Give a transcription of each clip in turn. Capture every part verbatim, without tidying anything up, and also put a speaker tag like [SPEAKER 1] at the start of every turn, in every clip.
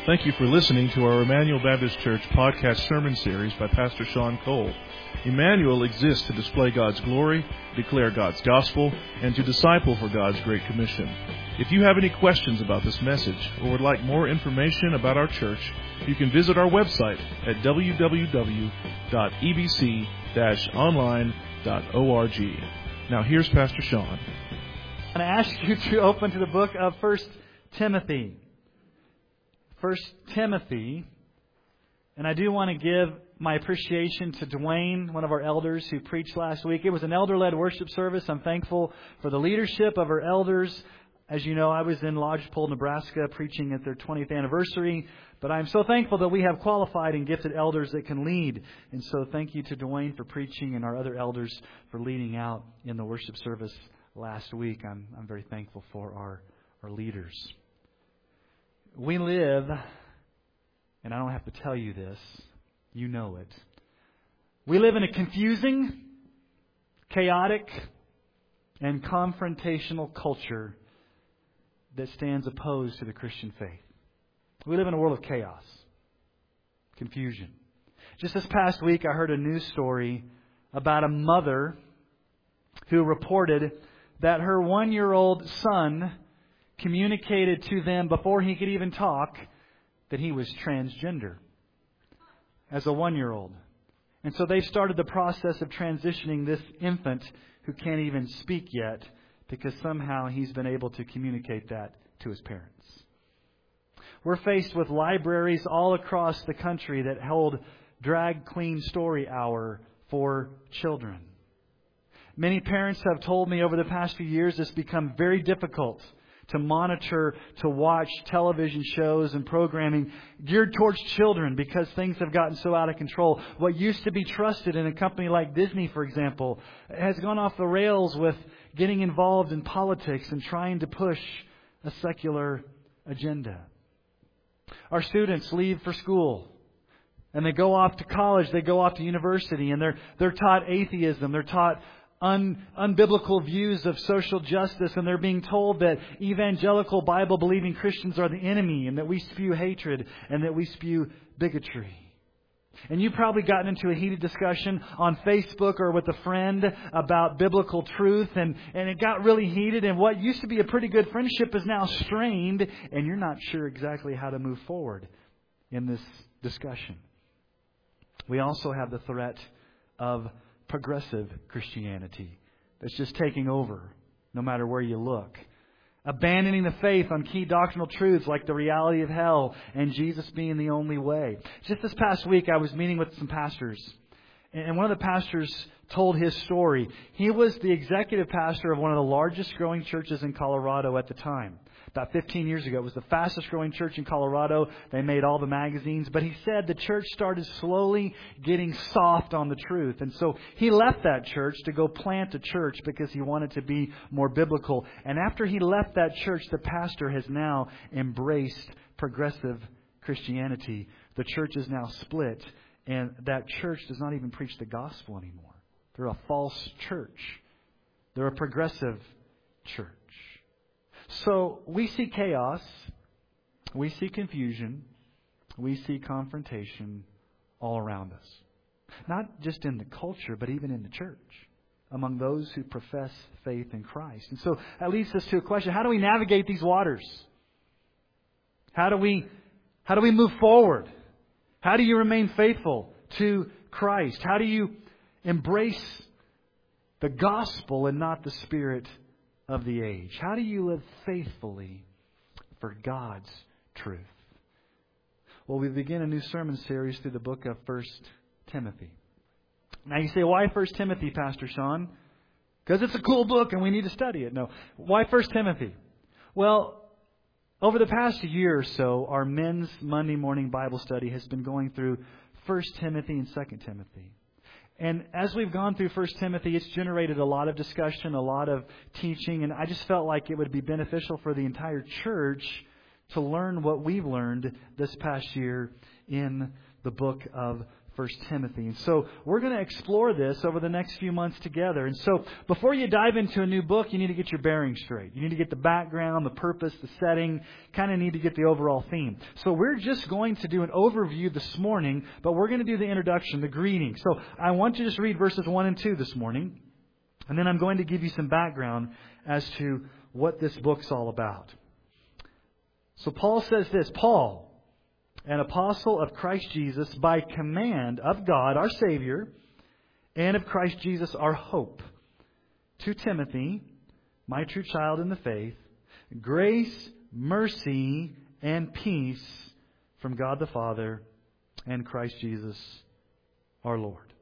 [SPEAKER 1] Thank you for listening to our Emmanuel Baptist Church podcast sermon series by Pastor Sean Cole. Emmanuel exists to display God's glory, declare God's gospel, and to disciple for God's Great Commission. If you have any questions about this message or would like more information about our church, you can visit our website at w w w dot e b c dash online dot org. Now here's Pastor Sean.
[SPEAKER 2] I'm going to ask you to open to the book of First Timothy. First Timothy, and I do want to give my appreciation to Dwayne, one of our elders who preached last week. It was an elder-led worship service. I'm thankful for the leadership of our elders. As you know, I was in Lodgepole, Nebraska, preaching at their twentieth anniversary. But I'm so thankful that we have qualified and gifted elders that can lead. And so thank you to Dwayne for preaching and our other elders for leading out in the worship service last week. I'm, I'm very thankful for our, our leaders. We live, and I don't have to tell you this, you know it. We live in a confusing, chaotic, and confrontational culture that stands opposed to the Christian faith. We live in a world of chaos, confusion. Just this past week, I heard a news story about a mother who reported that her one-year-old son communicated to them before he could even talk that he was transgender as a one-year-old. And so they've started the process of transitioning this infant who can't even speak yet because somehow he's been able to communicate that to his parents. We're faced with libraries all across the country that hold drag queen story hour for children. Many parents have told me over the past few years it's become very difficult to monitor, to watch television shows and programming geared towards children because things have gotten so out of control. What used to be trusted in a company like Disney, for example, has gone off the rails with getting involved in politics and trying to push a secular agenda. Our students leave for school and they go off to college, they go off to university, and they're they're taught atheism, they're taught Un, unbiblical views of social justice, and they're being told that evangelical Bible-believing Christians are the enemy and that we spew hatred and that we spew bigotry. And you've probably gotten into a heated discussion on Facebook or with a friend about biblical truth, and, and it got really heated, and what used to be a pretty good friendship is now strained, and you're not sure exactly how to move forward in this discussion. We also have the threat of progressive Christianity that's just taking over no matter where you look. Abandoning the faith on key doctrinal truths like the reality of hell and Jesus being the only way. Just this past week I was meeting with some pastors, and one of the pastors told his story. He was the executive pastor of one of the largest growing churches in Colorado at the time. About fifteen years ago, it was the fastest growing church in Colorado. They made all the magazines. But he said the church started slowly getting soft on the truth. And so he left that church to go plant a church because he wanted to be more biblical. And after he left that church, the pastor has now embraced progressive Christianity. The church is now split. And that church does not even preach the gospel anymore. They're a false church. They're a progressive church. So we see chaos, we see confusion, we see confrontation all around us. Not just in the culture, but even in the church, among those who profess faith in Christ. And so that leads us to a question: how do we navigate these waters? How do we, how do we move forward? How do you remain faithful to Christ? How do you embrace the gospel and not the spirit of the age? How do you live faithfully for God's truth? Well, we begin a new sermon series through the book of First Timothy. Now you say, why First Timothy, Pastor Sean? Because it's a cool book and we need to study it. No. Why First Timothy? Well, over the past year or so, our men's Monday morning Bible study has been going through First Timothy and Second Timothy. And as we've gone through First Timothy, it's generated a lot of discussion, a lot of teaching, and I just felt like it would be beneficial for the entire church to learn what we've learned this past year in the book of First Timothy. And so we're going to explore this over the next few months together. And so before you dive into a new book, you need to get your bearings straight. You need to get the background, the purpose, the setting, kind of need to get the overall theme. So we're just going to do an overview this morning, but we're going to do the introduction, the greeting. So I want you to just read verses one and two this morning, and then I'm going to give you some background as to what this book's all about. So Paul says this, Paul, an apostle of Christ Jesus, by command of God, our Savior, and of Christ Jesus, our hope, to Timothy, my true child in the faith, grace, mercy, and peace from God the Father and Christ Jesus, our Lord.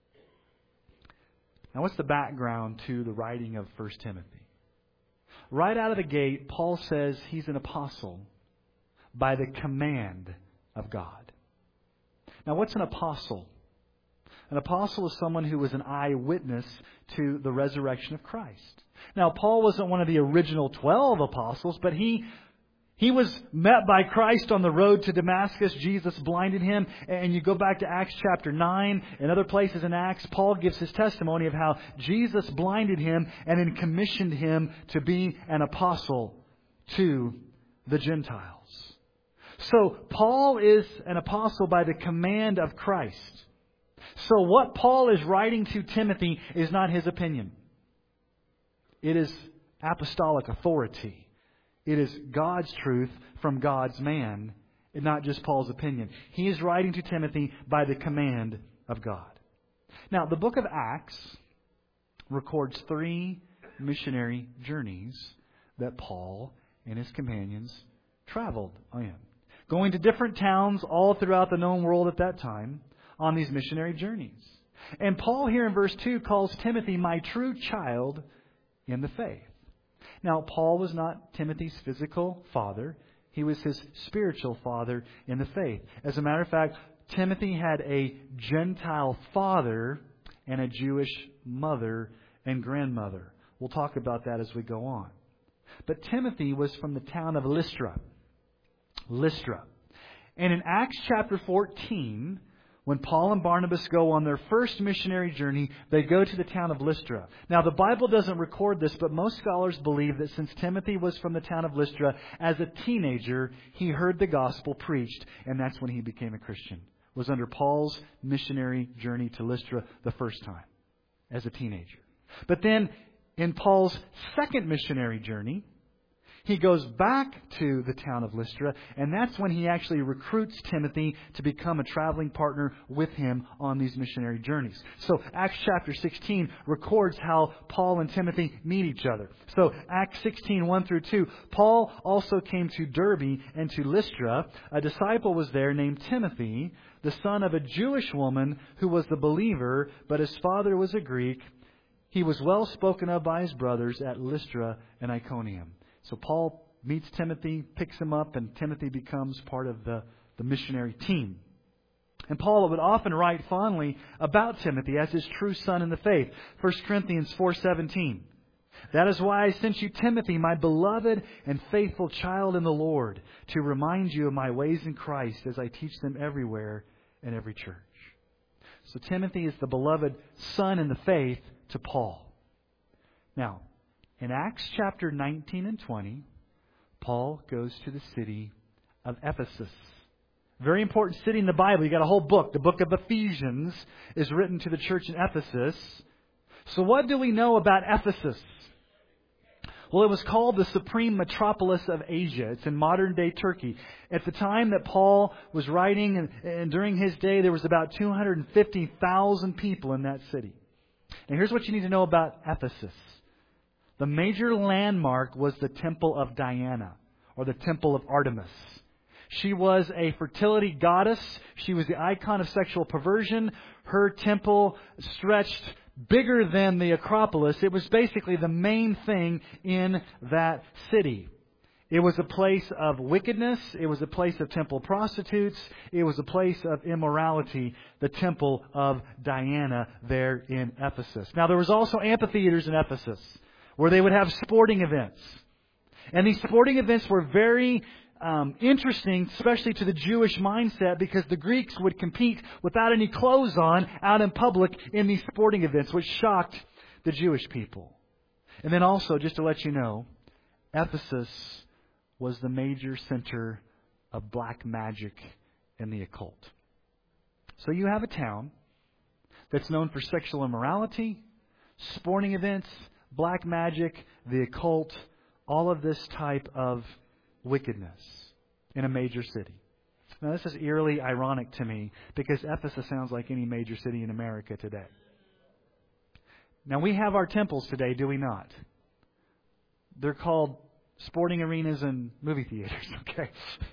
[SPEAKER 2] Now, what's the background to the writing of First Timothy? Right out of the gate, Paul says he's an apostle by the command of God. Now, what's an apostle? An apostle is someone who was an eyewitness to the resurrection of Christ. Now, Paul wasn't one of the original twelve apostles, but he he was met by Christ on the road to Damascus. Jesus blinded him. And you go back to Acts chapter nine and other places in Acts, Paul gives his testimony of how Jesus blinded him and then commissioned him to be an apostle to the Gentiles. So Paul is an apostle by the command of Christ. So what Paul is writing to Timothy is not his opinion. It is apostolic authority. It is God's truth from God's man, and not just Paul's opinion. He is writing to Timothy by the command of God. Now, the book of Acts records three missionary journeys that Paul and his companions traveled in, going to different towns all throughout the known world at that time on these missionary journeys. And Paul here in verse two calls Timothy my true child in the faith. Now, Paul was not Timothy's physical father. He was his spiritual father in the faith. As a matter of fact, Timothy had a Gentile father and a Jewish mother and grandmother. We'll talk about that as we go on. But Timothy was from the town of Lystra. Lystra. And in Acts chapter fourteen, when Paul and Barnabas go on their first missionary journey, they go to the town of Lystra. Now, the Bible doesn't record this, but most scholars believe that since Timothy was from the town of Lystra, as a teenager, he heard the gospel preached, and that's when he became a Christian. It was under Paul's missionary journey to Lystra the first time, as a teenager. But then, in Paul's second missionary journey, he goes back to the town of Lystra, and that's when he actually recruits Timothy to become a traveling partner with him on these missionary journeys. So Acts chapter sixteen records how Paul and Timothy meet each other. So Acts sixteen, one through two, Paul also came to Derbe and to Lystra. A disciple was there named Timothy, the son of a Jewish woman who was the believer, but his father was a Greek. He was well spoken of by his brothers at Lystra and Iconium. So Paul meets Timothy, picks him up, and Timothy becomes part of the, the missionary team. And Paul would often write fondly about Timothy as his true son in the faith. First Corinthians four seventeen. That is why I sent you Timothy, my beloved and faithful child in the Lord, to remind you of my ways in Christ as I teach them everywhere in every church. So Timothy is the beloved son in the faith to Paul. Now, in Acts chapter nineteen and twenty, Paul goes to the city of Ephesus. Very important city in the Bible. You got a whole book. The book of Ephesians is written to the church in Ephesus. So what do we know about Ephesus? Well, it was called the supreme metropolis of Asia. It's in modern-day Turkey. At the time that Paul was writing, and, and during his day, there was about two hundred fifty thousand people in that city. And here's what you need to know about Ephesus. The major landmark was the Temple of Diana, or the Temple of Artemis. She was a fertility goddess. She was the icon of sexual perversion. Her temple stretched bigger than the Acropolis. It was basically the main thing in that city. It was a place of wickedness. It was a place of temple prostitutes. It was a place of immorality, the Temple of Diana there in Ephesus. Now, there was also amphitheaters in Ephesus, where they would have sporting events. And these sporting events were very um, interesting, especially to the Jewish mindset, because the Greeks would compete without any clothes on out in public in these sporting events, which shocked the Jewish people. And then also, just to let you know, Ephesus was the major center of black magic and the occult. So you have a town that's known for sexual immorality, sporting events, black magic, the occult, all of this type of wickedness in a major city. Now, this is eerily ironic to me because Ephesus sounds like any major city in America today. Now, we have our temples today, do we not? They're called sporting arenas and movie theaters, okay?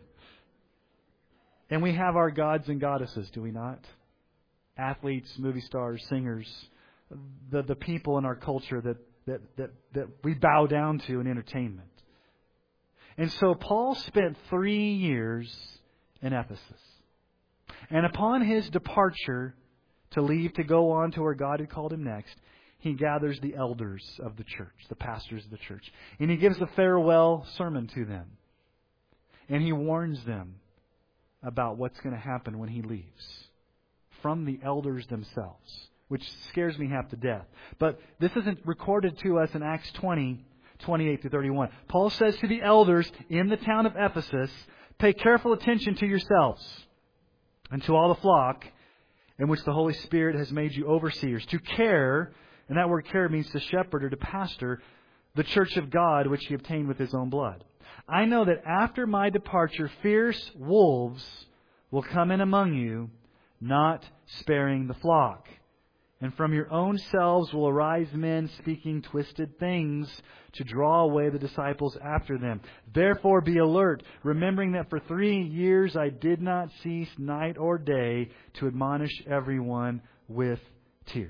[SPEAKER 2] And we have our gods and goddesses, do we not? Athletes, movie stars, singers, the, the people in our culture that, that, that, that we bow down to in entertainment. And so Paul spent three years in Ephesus. And upon his departure to leave to go on to where God had called him next, he gathers the elders of the church, the pastors of the church. And he gives a farewell sermon to them. And he warns them about what's going to happen when he leaves from the elders themselves, which scares me half to death. But this isn't recorded to us in Acts twenty, twenty-eight to thirty-one. Paul says to the elders in the town of Ephesus, pay careful attention to yourselves and to all the flock in which the Holy Spirit has made you overseers, to care, and that word care means to shepherd or to pastor, the church of God which he obtained with his own blood. I know that after my departure, fierce wolves will come in among you, not sparing the flock. And from your own selves will arise men speaking twisted things to draw away the disciples after them. Therefore be alert, remembering that for three years I did not cease night or day to admonish everyone with tears.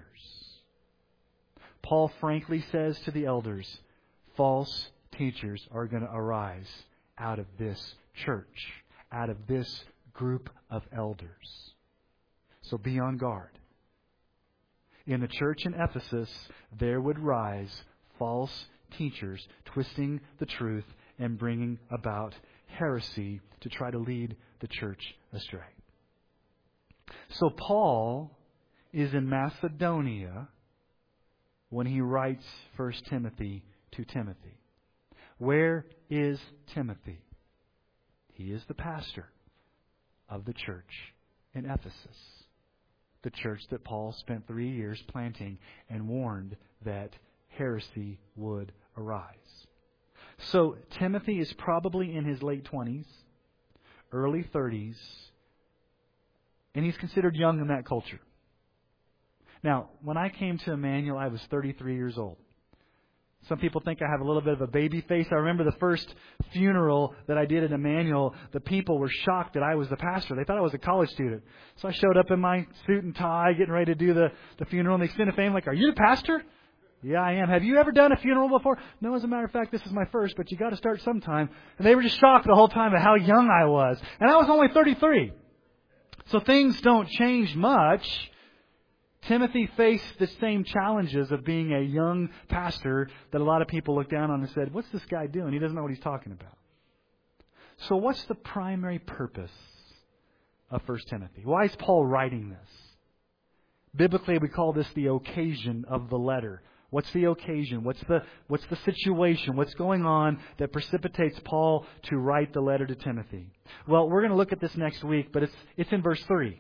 [SPEAKER 2] Paul frankly says to the elders, false teachers are going to arise out of this church, out of this group of elders. So be on guard. In the church in Ephesus, there would rise false teachers twisting the truth and bringing about heresy to try to lead the church astray. So Paul is in Macedonia when he writes First Timothy to Timothy. Where is Timothy? He is the pastor of the church in Ephesus. The church that Paul spent three years planting and warned that heresy would arise. So Timothy is probably in his late twenties, early thirties, and he's considered young in that culture. Now, when I came to Emmanuel, I was thirty-three years old. Some people think I have a little bit of a baby face. I remember the first funeral that I did at Emmanuel. The people were shocked that I was the pastor. They thought I was a college student. So I showed up in my suit and tie, getting ready to do the, the funeral. And the extended family like, are you the pastor? Yeah, I am. Have you ever done a funeral before? No, as a matter of fact, this is my first, but you got to start sometime. And they were just shocked the whole time at how young I was. And I was only thirty-three. So things don't change much. Timothy faced the same challenges of being a young pastor that a lot of people looked down on and said, what's this guy doing? He doesn't know what he's talking about. So what's the primary purpose of First Timothy? Why is Paul writing this? Biblically, we call this the occasion of the letter. What's the occasion? What's the, what's the situation? What's going on that precipitates Paul to write the letter to Timothy? Well, we're going to look at this next week, but it's, it's in verse three.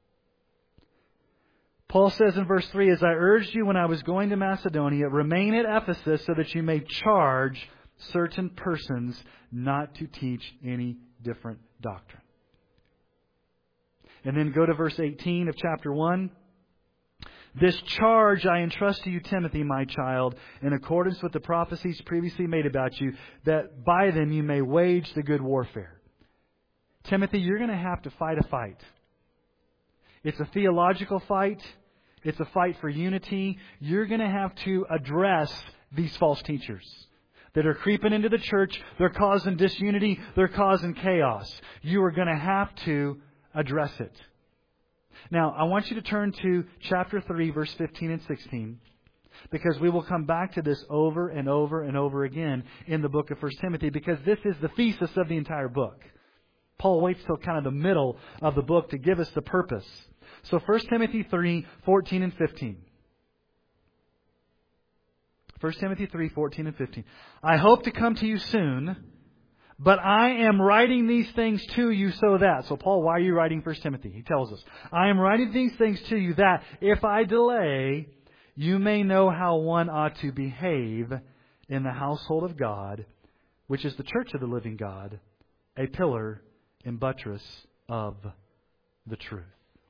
[SPEAKER 2] Paul says in verse three, as I urged you when I was going to Macedonia, remain at Ephesus so that you may charge certain persons not to teach any different doctrine. And then go to verse eighteen of chapter one. This charge I entrust to you, Timothy, my child, in accordance with the prophecies previously made about you, that by them you may wage the good warfare. Timothy, you're going to have to fight a fight. It's a theological fight. It's a fight for unity. You're going to have to address these false teachers that are creeping into the church. They're causing disunity. They're causing chaos. You are going to have to address it. Now, I want you to turn to chapter three, verse fifteen and sixteen. Because we will come back to this over and over and over again in the book of First Timothy, because this is the thesis of the entire book. Paul waits till kind of the middle of the book to give us the purpose. So First Timothy three, fourteen and fifteen. First Timothy three, fourteen and fifteen. I hope to come to you soon, but I am writing these things to you so that. So Paul, why are you writing First Timothy? He tells us, I am writing these things to you that if I delay, you may know how one ought to behave in the household of God, which is the church of the living God, a pillar and buttress of the truth.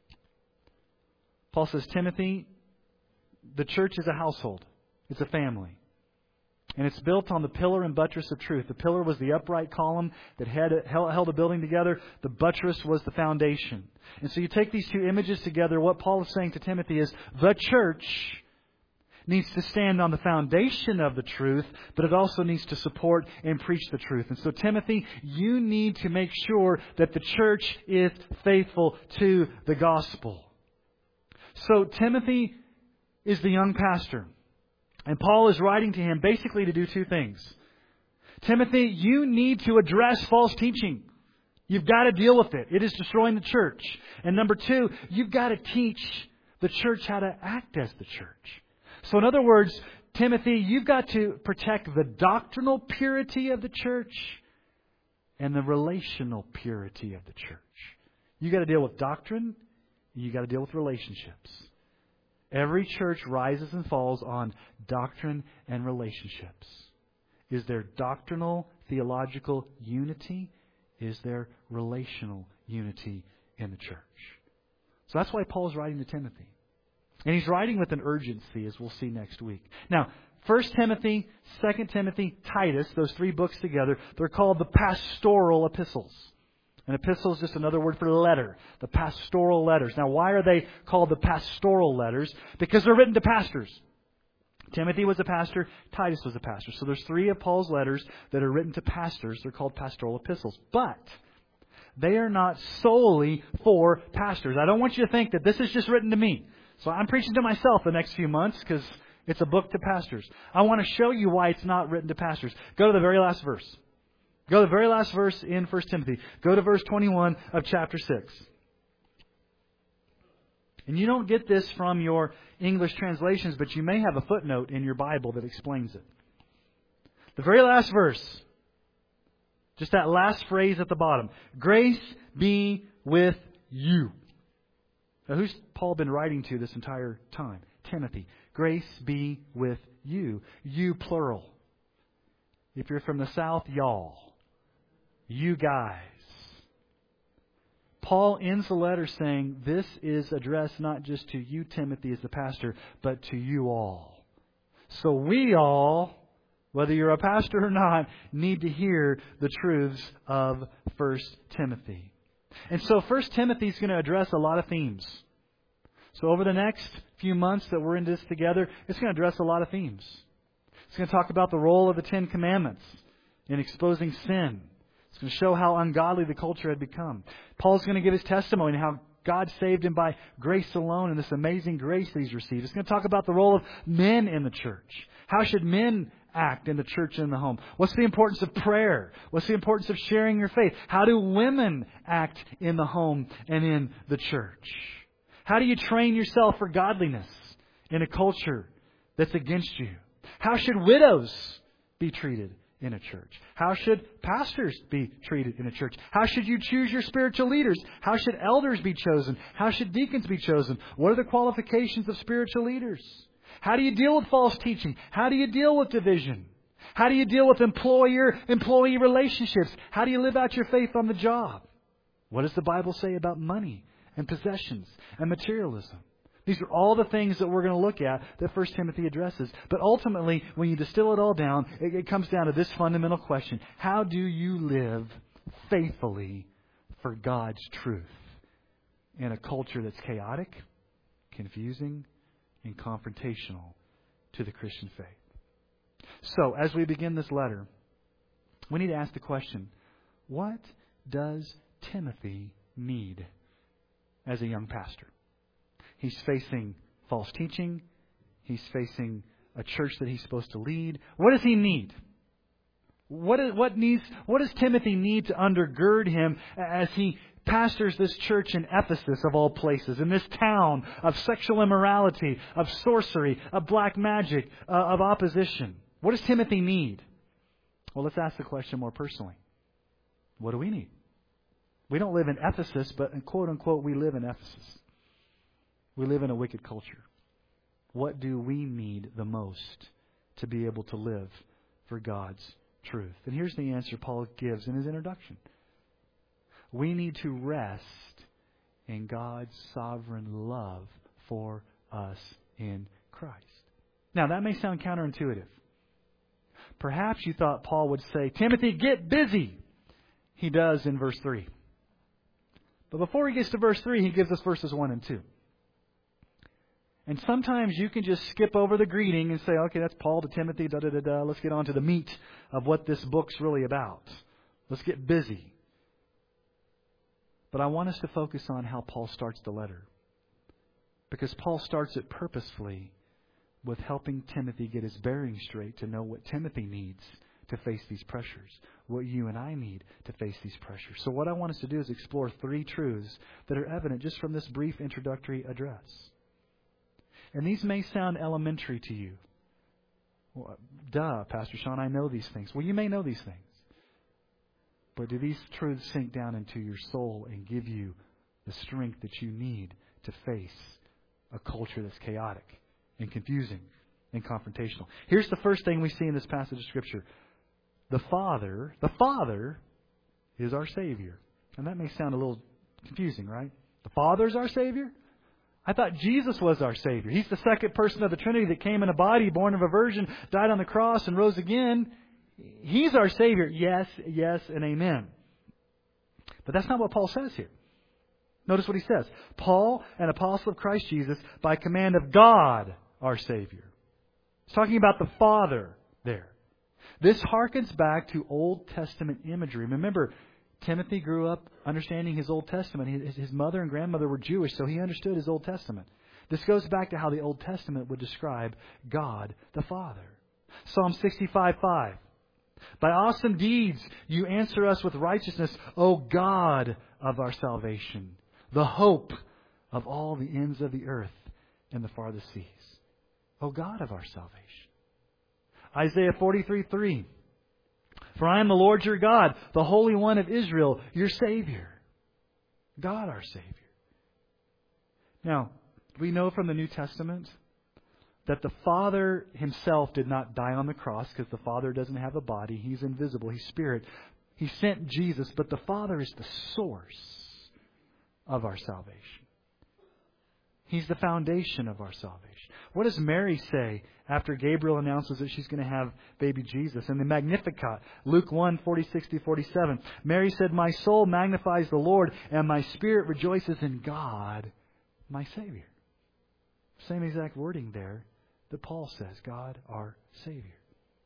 [SPEAKER 2] Paul says, Timothy, the church is a household. It's a family. And it's built on the pillar and buttress of truth. The pillar was the upright column that had held a building together. The buttress was the foundation. And so you take these two images together. What Paul is saying to Timothy is the church needs to stand on the foundation of the truth, but it also needs to support and preach the truth. And so, Timothy, you need to make sure that the church is faithful to the gospel. So, Timothy is the young pastor. And Paul is writing to him basically to do two things. Timothy, you need to address false teaching. You've got to deal with it. It is destroying the church. And number two, you've got to teach the church how to act as the church. So in other words, Timothy, you've got to protect the doctrinal purity of the church and the relational purity of the church. You've got to deal with doctrine. You've got to deal with relationships. Every church rises and falls on doctrine and relationships. Is there doctrinal, theological unity? Is there relational unity in the church? So that's why Paul's writing to Timothy. And he's writing with an urgency, as we'll see next week. Now, First Timothy, Second Timothy, Titus, those three books together, they're called the pastoral epistles. An epistle is just another word for letter. The pastoral letters. Now, why are they called the pastoral letters? Because they're written to pastors. Timothy was a pastor. Titus was a pastor. So there's three of Paul's letters that are written to pastors. They're called pastoral epistles. But they are not solely for pastors. I don't want you to think that this is just written to me. So I'm preaching to myself the next few months because it's a book to pastors. I want to show you why it's not written to pastors. Go to the very last verse. Go to the very last verse in First Timothy. Go to verse twenty-one of chapter six. And you don't get this from your English translations, but you may have a footnote in your Bible that explains it. The very last verse. Just that last phrase at the bottom. Grace be with you. Now, who's Paul been writing to this entire time? Timothy. Grace be with you. You plural. If you're from the south, y'all. You guys. Paul ends the letter saying, this is addressed not just to you, Timothy, as the pastor, but to you all. So we all, whether you're a pastor or not, need to hear the truths of First Timothy. And so First Timothy is going to address a lot of themes. So over the next few months that we're in this together, it's going to address a lot of themes. It's going to talk about the role of the Ten Commandments in exposing sin. It's going to show how ungodly the culture had become. Paul's going to give his testimony how God saved him by grace alone and this amazing grace that he's received. It's going to talk about the role of men in the church. How should men act in the church and in the home? What's the importance of prayer? What's the importance of sharing your faith? How do women act in the home and in the church? How do you train yourself for godliness in a culture that's against you? How should widows be treated in a church? How should pastors be treated in a church? How should you choose your spiritual leaders? How should elders be chosen? How should deacons be chosen? What are the qualifications of spiritual leaders? How do you deal with false teaching? How do you deal with division? How do you deal with employer-employee relationships? How do you live out your faith on the job? What does the Bible say about money and possessions and materialism? These are all the things that we're going to look at that First Timothy addresses. But ultimately, when you distill it all down, it, it comes down to this fundamental question. How do you live faithfully for God's truth in a culture that's chaotic, confusing, and confrontational to the Christian faith? So, as we begin this letter, we need to ask the question, what does Timothy need as a young pastor? He's facing false teaching. He's facing a church that he's supposed to lead. What does he need? What is, what needs? What does Timothy need to undergird him as he pastors this church in Ephesus, of all places, in this town of sexual immorality, of sorcery, of black magic, uh, of opposition? What does Timothy need? Well, let's ask the question more personally. What do we need? We don't live in Ephesus, but quote unquote, we live in Ephesus. We live in a wicked culture. What do we need the most to be able to live for God's truth? And here's the answer Paul gives in his introduction. We need to rest in God's sovereign love for us in Christ. Now, that may sound counterintuitive. Perhaps you thought Paul would say, Timothy, get busy. He does in verse three. But before he gets to verse three, he gives us verses one and two. And sometimes you can just skip over the greeting and say, okay, that's Paul to Timothy, da da da da. Let's get on to the meat of what this book's really about. Let's get busy. But I want us to focus on how Paul starts the letter. Because Paul starts it purposefully with helping Timothy get his bearings straight to know what Timothy needs to face these pressures, what you and I need to face these pressures. So what I want us to do is explore three truths that are evident just from this brief introductory address. And these may sound elementary to you. Well, duh, Pastor Sean, I know these things. Well, you may know these things. But do these truths sink down into your soul and give you the strength that you need to face a culture that's chaotic and confusing and confrontational? Here's the first thing we see in this passage of Scripture. The Father, the Father is our Savior. And that may sound a little confusing, right? The Father is our Savior? I thought Jesus was our Savior. He's the second person of the Trinity that came in a body, born of a virgin, died on the cross, and rose again. He's our Savior. Yes, yes, and amen. But that's not what Paul says here. Notice what he says. Paul, an apostle of Christ Jesus, by command of God, our Savior. He's talking about the Father there. This harkens back to Old Testament imagery. Remember, Timothy grew up understanding his Old Testament. His, his mother and grandmother were Jewish, so he understood his Old Testament. This goes back to how the Old Testament would describe God the Father. Psalm sixty-five five. By awesome deeds you answer us with righteousness, O God of our salvation, the hope of all the ends of the earth and the farthest seas. O God of our salvation. Isaiah forty-three three. For I am the Lord your God, the Holy One of Israel, your Savior. God our Savior. Now, we know from the New Testament that the Father Himself did not die on the cross because the Father doesn't have a body. He's invisible. He's Spirit. He sent Jesus, but the Father is the source of our salvation. He's the foundation of our salvation. What does Mary say after Gabriel announces that she's going to have baby Jesus? In the Magnificat, Luke one forty-six to forty-seven, Mary said, my soul magnifies the Lord, and my spirit rejoices in God, my Savior. Same exact wording there that Paul says, God our Savior.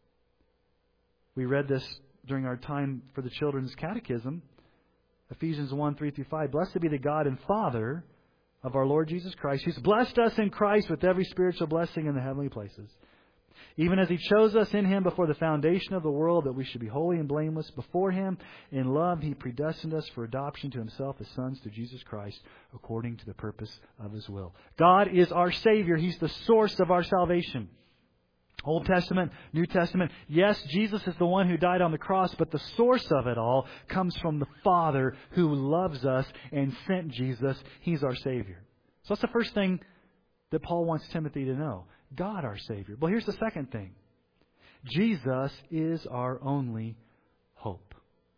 [SPEAKER 2] We read this during our time for the children's catechism. Ephesians one three through five. Blessed be the God and Father of our Lord Jesus Christ, who's blessed us in Christ with every spiritual blessing in the heavenly places, even as He chose us in Him before the foundation of the world, that we should be holy and blameless before Him. In love He predestined us for adoption to Himself as sons through Jesus Christ, according to the purpose of His will. God is our Savior. He's the source of our salvation. Old Testament, New Testament. Yes, Jesus is the one who died on the cross, but the source of it all comes from the Father who loves us and sent Jesus. He's our Savior. So that's the first thing that Paul wants Timothy to know. God our Savior. Well, here's the second thing. Jesus is our only hope.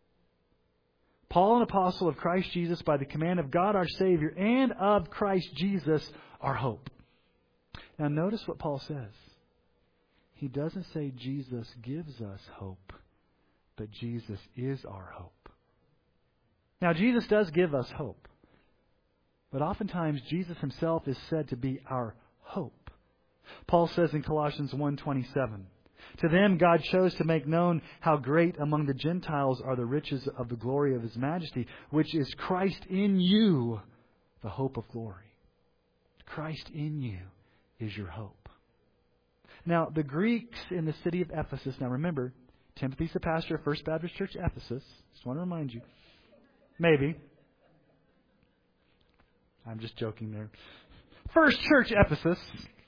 [SPEAKER 2] Paul, an apostle of Christ Jesus, by the command of God our Savior and of Christ Jesus, our hope. Now notice what Paul says. He doesn't say Jesus gives us hope, but Jesus is our hope. Now, Jesus does give us hope. But oftentimes, Jesus Himself is said to be our hope. Paul says in Colossians one twenty-seven, to them God chose to make known how great among the Gentiles are the riches of the glory of His majesty, which is Christ in you, the hope of glory. Christ in you is your hope. Now, the Greeks in the city of Ephesus, now remember, Timothy's the pastor of First Baptist Church, Ephesus. Just want to remind you. Maybe. I'm just joking there. First Church, Ephesus.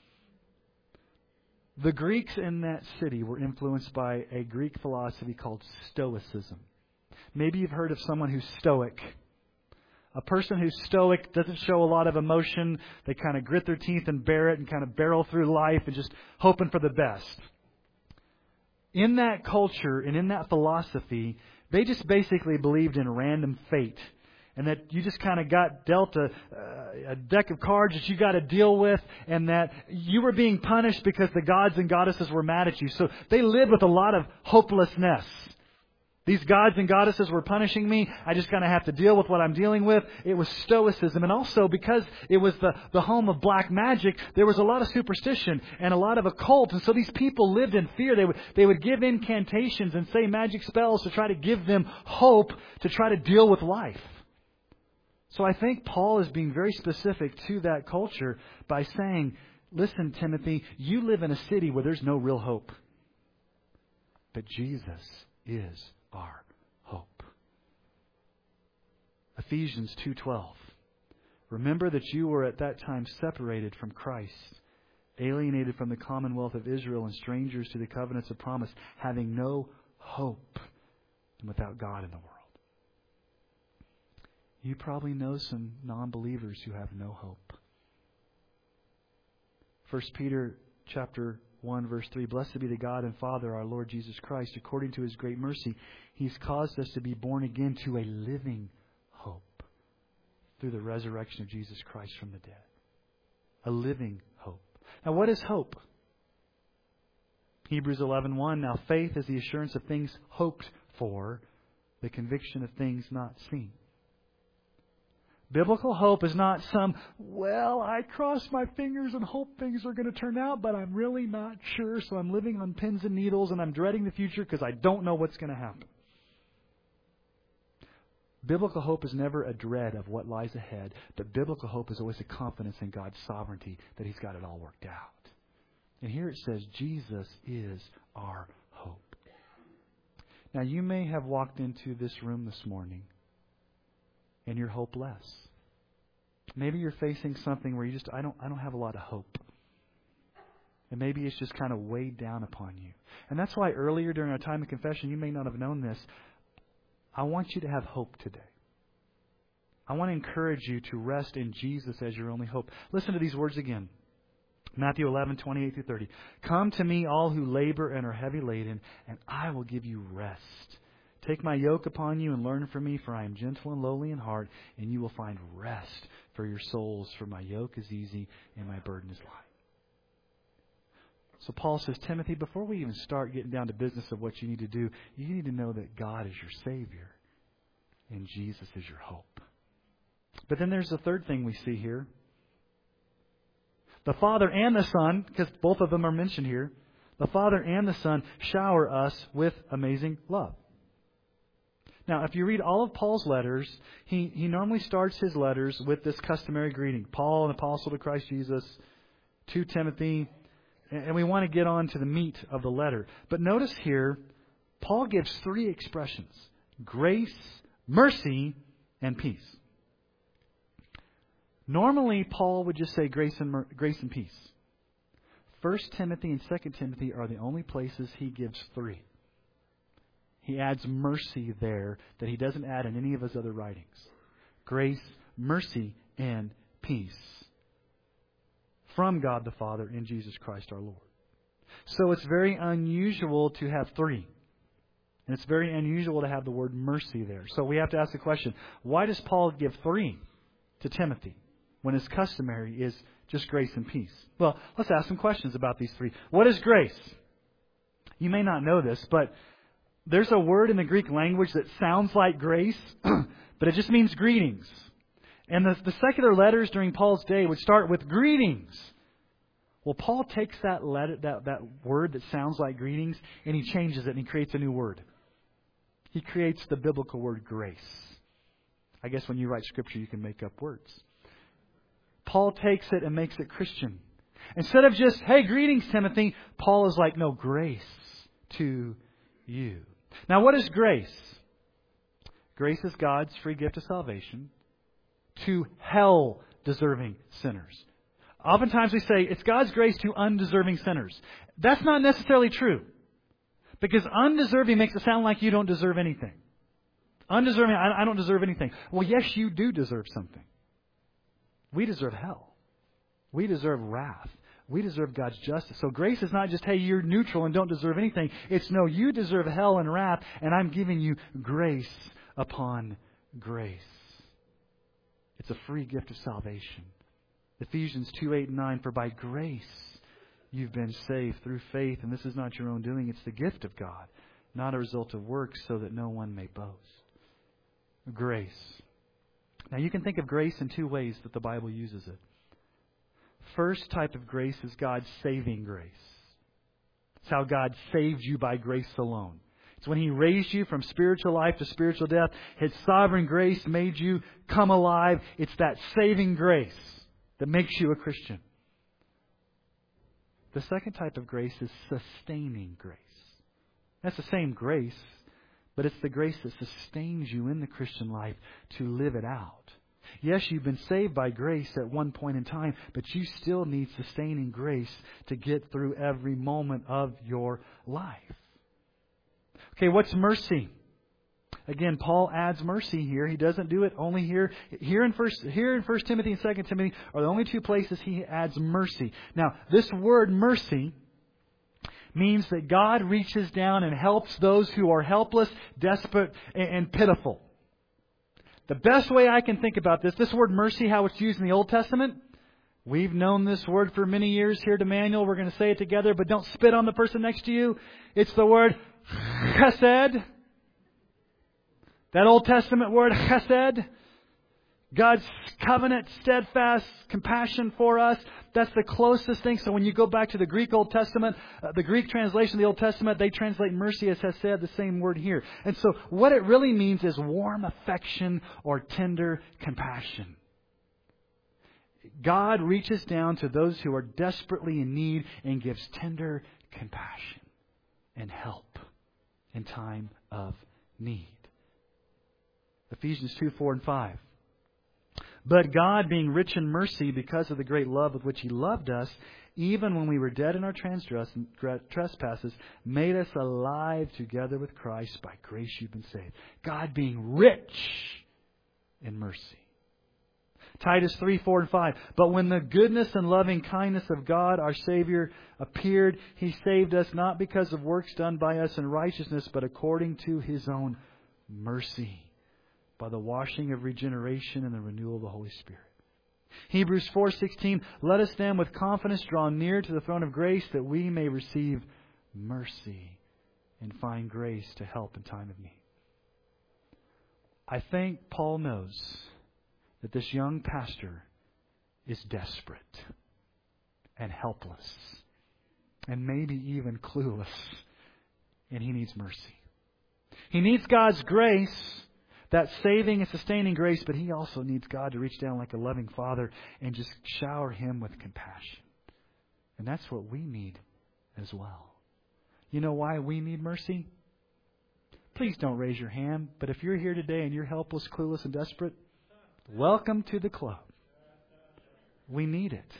[SPEAKER 2] The Greeks in that city were influenced by a Greek philosophy called Stoicism. Maybe you've heard of someone who's stoic. A person who's stoic doesn't show a lot of emotion. They kind of grit their teeth and bear it and kind of barrel through life and just hoping for the best. In that culture and in that philosophy, they just basically believed in random fate. And that you just kind of got dealt a, uh, a deck of cards that you got to deal with, and that you were being punished because the gods and goddesses were mad at you. So they lived with a lot of hopelessness. These gods and goddesses were punishing me. I just kind of have to deal with what I'm dealing with. It was Stoicism. And also because it was the, the home of black magic, there was a lot of superstition and a lot of occult. And so these people lived in fear. They would, they would give incantations and say magic spells to try to give them hope to try to deal with life. So I think Paul is being very specific to that culture by saying, listen, Timothy, you live in a city where there's no real hope. But Jesus is our hope. Ephesians two twelve. Remember that you were at that time separated from Christ, alienated from the commonwealth of Israel and strangers to the covenants of promise, having no hope and without God in the world. You probably know some non-believers who have no hope. First Peter chapter one, verse three, Blessed be the God and Father, our Lord Jesus Christ. According to His great mercy, He's caused us to be born again to a living hope through the resurrection of Jesus Christ from the dead. A living hope. Now, what is hope? Hebrews eleven one, Now faith is the assurance of things hoped for, the conviction of things not seen. Biblical hope is not some, well, I cross my fingers and hope things are going to turn out, but I'm really not sure, so I'm living on pins and needles and I'm dreading the future because I don't know what's going to happen. Biblical hope is never a dread of what lies ahead, but biblical hope is always a confidence in God's sovereignty that He's got it all worked out. And here it says, Jesus is our hope. Now, you may have walked into this room this morning and you're hopeless. Maybe you're facing something where you just, I don't, I don't have a lot of hope. And maybe it's just kind of weighed down upon you. And that's why earlier during our time of confession, you may not have known this, I want you to have hope today. I want to encourage you to rest in Jesus as your only hope. Listen to these words again. Matthew eleven, twenty-eight through thirty. Come to me, all who labor and are heavy laden, and I will give you rest. Take my yoke upon you and learn from me, for I am gentle and lowly in heart, and you will find rest for your souls. For my yoke is easy and my burden is light. So Paul says, Timothy, before we even start getting down to business of what you need to do, you need to know that God is your Savior and Jesus is your hope. But then there's the third thing we see here. The Father and the Son, because both of them are mentioned here, the Father and the Son shower us with amazing love. Now, if you read all of Paul's letters, he, he normally starts his letters with this customary greeting. Paul, an apostle to Christ Jesus, to Timothy, and we want to get on to the meat of the letter. But notice here, Paul gives three expressions: grace, mercy, and peace. Normally, Paul would just say grace and mer- grace and peace. First Timothy and Second Timothy are the only places he gives three. He adds mercy there that he doesn't add in any of his other writings. Grace, mercy, and peace from God the Father and Jesus Christ our Lord. So it's very unusual to have three. And it's very unusual to have the word mercy there. So we have to ask the question, why does Paul give three to Timothy when his customary is just grace and peace? Well, let's ask some questions about these three. What is grace? You may not know this, but there's a word in the Greek language that sounds like grace, but it just means greetings. And the, the secular letters during Paul's day would start with greetings. Well, Paul takes that letter, that, that word that sounds like greetings, and he changes it and he creates a new word. He creates the biblical word grace. I guess when you write Scripture, you can make up words. Paul takes it and makes it Christian. Instead of just, hey, greetings, Timothy, Paul is like, no, grace to you. Now, what is grace? Grace is God's free gift of salvation to hell-deserving sinners. Oftentimes we say it's God's grace to undeserving sinners. That's not necessarily true. Because undeserving makes it sound like you don't deserve anything. Undeserving, I don't deserve anything. Well, yes, you do deserve something. We deserve hell. We deserve wrath. We deserve God's justice. So grace is not just, hey, you're neutral and don't deserve anything. It's, no, you deserve hell and wrath, and I'm giving you grace upon grace. It's a free gift of salvation. Ephesians two, eight, and nine, for by grace you've been saved through faith, and this is not your own doing. It's the gift of God, not a result of works, so that no one may boast. Grace. Now you can think of grace in two ways that the Bible uses it. First type of grace is God's saving grace. It's how God saved you by grace alone. It's when He raised you from spiritual life to spiritual death. His sovereign grace made you come alive. It's that saving grace that makes you a Christian. The second type of grace is sustaining grace. That's the same grace, but it's the grace that sustains you in the Christian life to live it out. Yes, you've been saved by grace at one point in time, but you still need sustaining grace to get through every moment of your life. Okay, what's mercy? Again, Paul adds mercy here. He doesn't do it only here. Here in First, here in First Timothy and Second Timothy are the only two places he adds mercy. Now, this word mercy means that God reaches down and helps those who are helpless, desperate, and pitiful. The best way I can think about this, this word mercy, how it's used in the Old Testament, we've known this word for many years here at Emmanuel. We're going to say it together, but don't spit on the person next to you. It's the word chesed. That Old Testament word chesed. God's covenant, steadfast compassion for us. That's the closest thing. So when you go back to the Greek Old Testament, uh, the Greek translation of the Old Testament, they translate mercy as has said, the same word here. And so what it really means is warm affection or tender compassion. God reaches down to those who are desperately in need and gives tender compassion and help in time of need. Ephesians two, four, and five. But God, being rich in mercy because of the great love with which He loved us, even when we were dead in our trespasses, made us alive together with Christ. By grace you've been saved. God being rich in mercy. Titus three, four, and five. But when the goodness and loving kindness of God, our Savior, appeared, He saved us not because of works done by us in righteousness, but according to His own mercy, by the washing of regeneration and the renewal of the Holy Spirit. Hebrews four sixteen, let us then with confidence draw near to the throne of grace that we may receive mercy and find grace to help in time of need. I think Paul knows that this young pastor is desperate and helpless and maybe even clueless, and he needs mercy. He needs God's grace, that saving and sustaining grace, but he also needs God to reach down like a loving Father and just shower him with compassion. And that's what we need as well. You know why we need mercy? Please don't raise your hand, but if you're here today and you're helpless, clueless, and desperate, welcome to the club. We need it.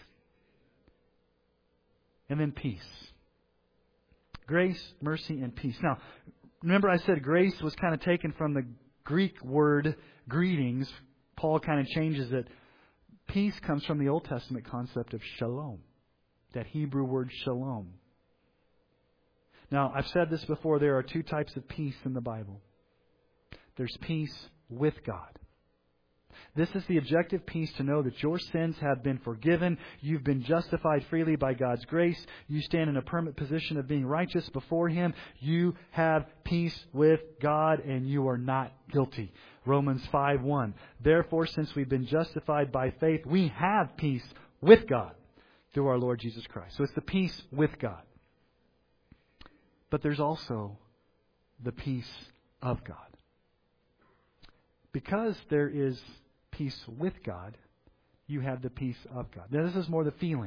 [SPEAKER 2] And then peace. Grace, mercy, and peace. Now, remember I said grace was kind of taken from the Greek word greetings. Paul kind of changes it. Peace comes from the Old Testament concept of shalom. That Hebrew word shalom. Now, I've said this before. There are two types of peace in the Bible. There's peace with God. This is the objective peace to know that your sins have been forgiven. You've been justified freely by God's grace. You stand in a permanent position of being righteous before Him. You have peace with God and you are not guilty. Romans five one. Therefore, since we've been justified by faith, we have peace with God through our Lord Jesus Christ. So it's the peace with God. But there's also the peace of God. Because there is peace with God, you have the peace of God. Now, this is more the feeling.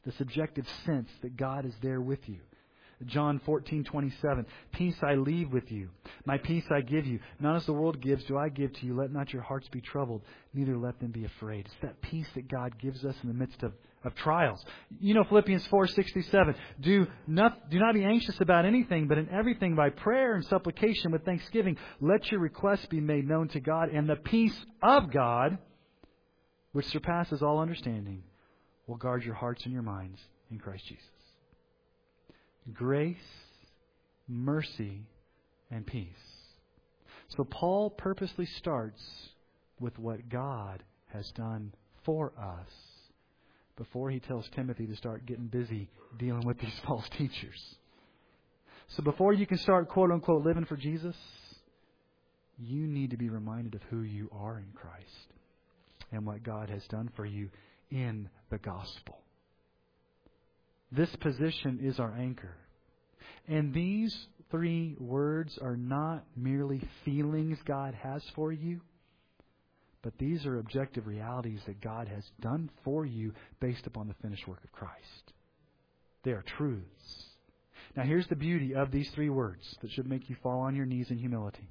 [SPEAKER 2] the subjective sense that God is there with you. John fourteen twenty-seven, peace I leave with you, my peace I give you. Not as the world gives do I give to you. Let not your hearts be troubled, neither let them be afraid. It's that peace that God gives us in the midst of, of trials. You know Philippians four sixty-seven, do not, do not be anxious about anything, but in everything by prayer and supplication with thanksgiving, let your requests be made known to God, and the peace of God, which surpasses all understanding, will guard your hearts and your minds in Christ Jesus. Grace, mercy, and peace. So Paul purposely starts with what God has done for us before he tells Timothy to start getting busy dealing with these false teachers. So before you can start, quote unquote, living for Jesus, you need to be reminded of who you are in Christ and what God has done for you in the gospel. This position is our anchor. And these three words are not merely feelings God has for you, but these are objective realities that God has done for you based upon the finished work of Christ. They are truths. Now here's the beauty of these three words that should make you fall on your knees in humility.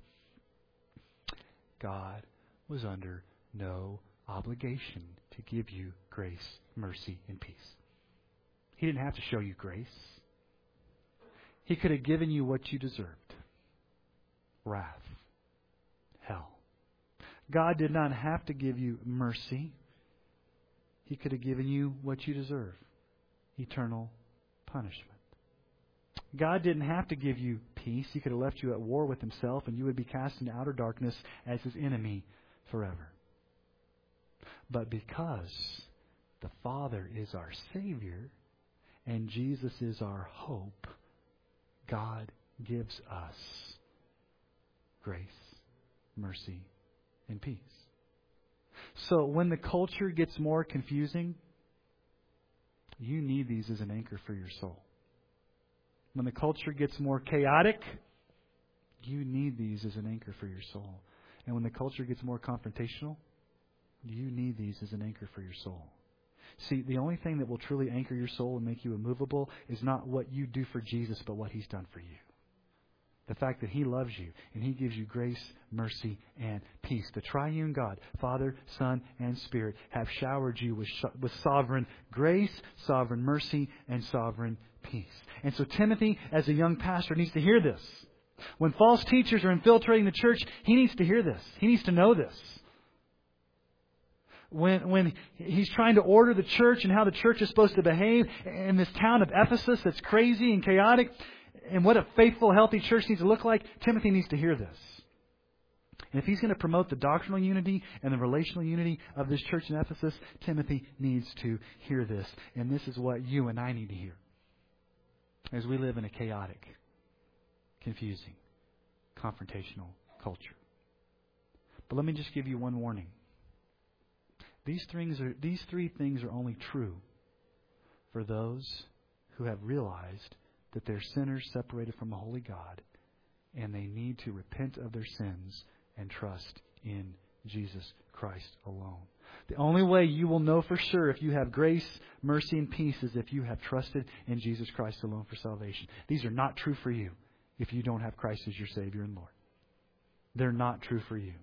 [SPEAKER 2] God was under no obligation to give you grace, mercy, and peace. He didn't have to show you grace. He could have given you what you deserved. Wrath. Hell. God did not have to give you mercy. He could have given you what you deserve. Eternal punishment. God didn't have to give you peace. He could have left you at war with Himself and you would be cast into outer darkness as His enemy forever. But because the Father is our Savior, and Jesus is our hope, God gives us grace, mercy, and peace. So when the culture gets more confusing, you need these as an anchor for your soul. When the culture gets more chaotic, you need these as an anchor for your soul. And when the culture gets more confrontational, you need these as an anchor for your soul. See, the only thing that will truly anchor your soul and make you immovable is not what you do for Jesus, but what He's done for you. The fact that He loves you and He gives you grace, mercy, and peace. The triune God, Father, Son, and Spirit, have showered you with, with sovereign grace, sovereign mercy, and sovereign peace. And so Timothy, as a young pastor, needs to hear this. When false teachers are infiltrating the church, he needs to hear this. He needs to know this. When when he's trying to order the church and how the church is supposed to behave in this town of Ephesus that's crazy and chaotic, and what a faithful, healthy church needs to look like, Timothy needs to hear this. And if he's going to promote the doctrinal unity and the relational unity of this church in Ephesus, Timothy needs to hear this. And this is what you and I need to hear as we live in a chaotic, confusing, confrontational culture. But let me just give you one warning. These things are, these three things are only true for those who have realized that they're sinners separated from a holy God and they need to repent of their sins and trust in Jesus Christ alone. The only way you will know for sure if you have grace, mercy, and peace is if you have trusted in Jesus Christ alone for salvation. These are not true for you if you don't have Christ as your Savior and Lord. They're not true for you.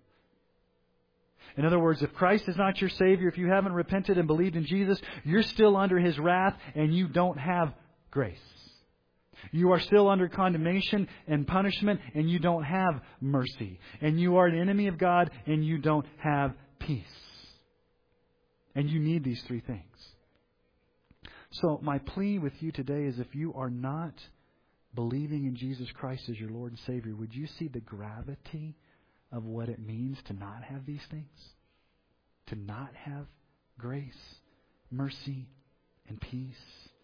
[SPEAKER 2] In other words, if Christ is not your Savior, if you haven't repented and believed in Jesus, you're still under His wrath and you don't have grace. You are still under condemnation and punishment and you don't have mercy. And you are an enemy of God and you don't have peace. And you need these three things. So my plea with you today is if you are not believing in Jesus Christ as your Lord and Savior, would you see the gravity of what it means to not have these things? To not have grace, mercy, and peace.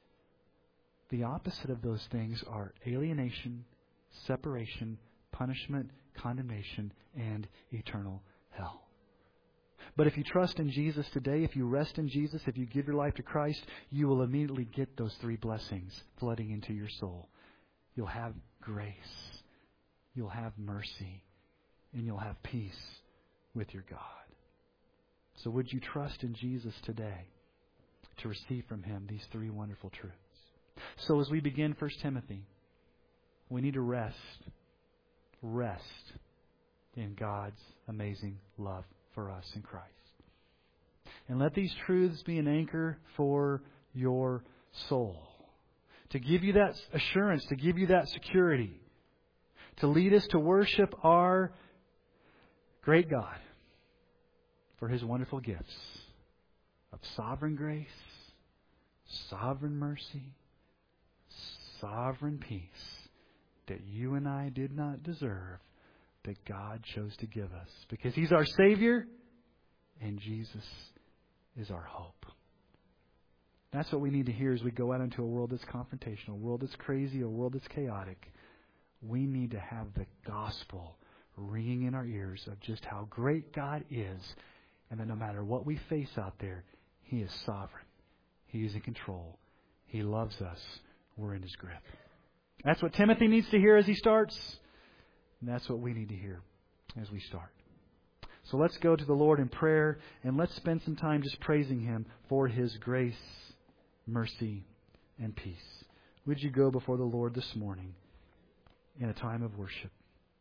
[SPEAKER 2] The opposite of those things are alienation, separation, punishment, condemnation, and eternal hell. But if you trust in Jesus today, if you rest in Jesus, if you give your life to Christ, you will immediately get those three blessings flooding into your soul. You'll have grace. You'll have mercy. And you'll have peace with your God. So would you trust in Jesus today? to receive from Him these three wonderful truths. So as we begin First Timothy, we need to rest, rest in God's amazing love for us in Christ. And let these truths be an anchor for your soul, to give you that assurance, to give you that security, to lead us to worship our great God for His wonderful gifts of sovereign grace, sovereign mercy, sovereign peace that you and I did not deserve, that God chose to give us. Because He's our Savior and Jesus is our hope. That's what we need to hear as we go out into a world that's confrontational, a world that's crazy, a world that's chaotic. We need to have the gospel ringing in our ears of just how great God is, and that no matter what we face out there, He is sovereign. He is in control. He loves us. We're in His grip. That's what Timothy needs to hear as he starts, and that's what we need to hear as we start. So let's go to the Lord in prayer, and let's spend some time just praising Him for His grace, mercy, and peace. Would you go before the Lord this morning in a time of worship?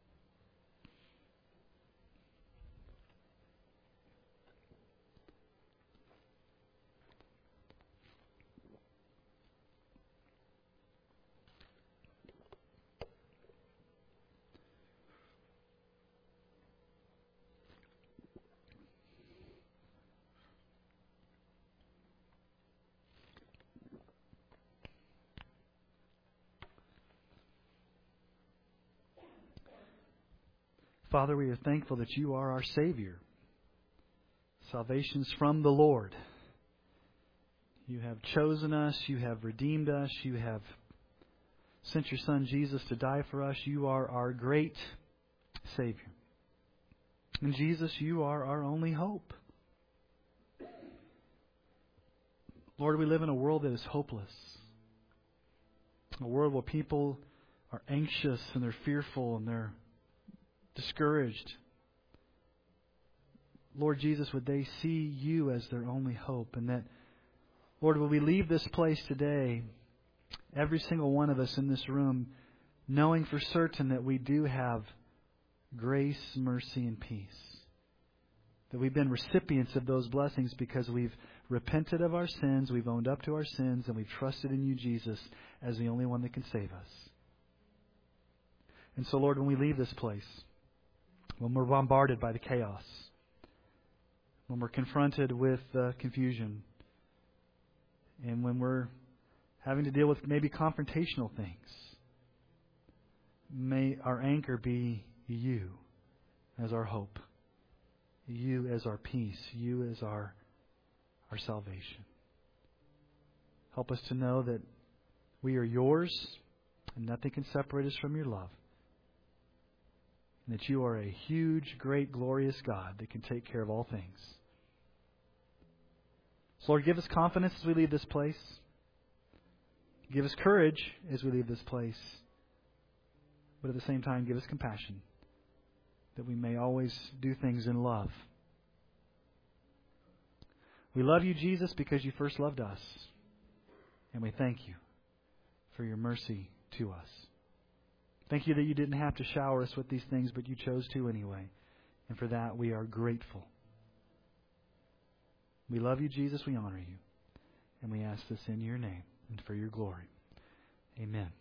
[SPEAKER 2] Father, we are thankful that You are our Savior. Salvation's from the Lord. You have chosen us. You have redeemed us. You have sent Your Son Jesus to die for us. You are our great Savior. And Jesus, You are our only hope. Lord, we live in a world that is hopeless. A world where people are anxious and they're fearful and they're discouraged. Lord Jesus, would they see You as their only hope? And that, Lord, will we leave this place today, every single one of us in this room, knowing for certain that we do have grace, mercy, and peace. That we've been recipients of those blessings because we've repented of our sins, we've owned up to our sins, and we've trusted in You, Jesus, as the only one that can save us. And so, Lord, when we leave this place, when we're bombarded by the chaos, when we're confronted with uh, confusion, and when we're having to deal with maybe confrontational things, may our anchor be You as our hope, You as our peace, You as our, our salvation. Help us to know that we are Yours and nothing can separate us from Your love. And that You are a huge, great, glorious God that can take care of all things. So Lord, give us confidence as we leave this place. Give us courage as we leave this place. But at the same time, give us compassion that we may always do things in love. We love You, Jesus, because You first loved us. And we thank You for Your mercy to us. Thank You that You didn't have to shower us with these things, but You chose to anyway. And for that, we are grateful. We love You, Jesus. We honor You. And we ask this in Your name and for Your glory. Amen.